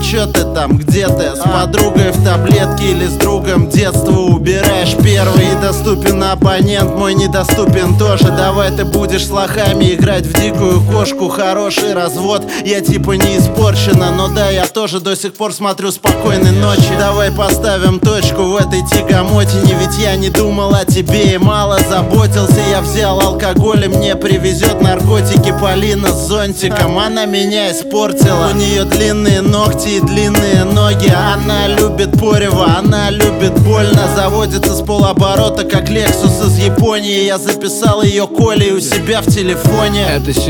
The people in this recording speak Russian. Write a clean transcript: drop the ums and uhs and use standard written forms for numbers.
чё ты там, где ты? С подругой в таблетке или с другом детство убираешь первый. Недоступен оппонент, мой недоступен тоже. Давай ты будешь с лохами играть в дикую кошку. Хороший развод, я типа не испорчена, но да, я тоже до сих пор смотрю «Спокойной ночи». Давай поставим точку в этой тягомотине, ведь я не думал о тебе и мало заботился. Я взял алкоголь и мне привезет наркотики Полина с зонтиком. Она меня испортила. У нее длинные ногти и длинные ноги. Она любит порево, она любит больно. Заводится с полоборота, как Lexus из Японии. Я записал ее Колей у себя в телефоне.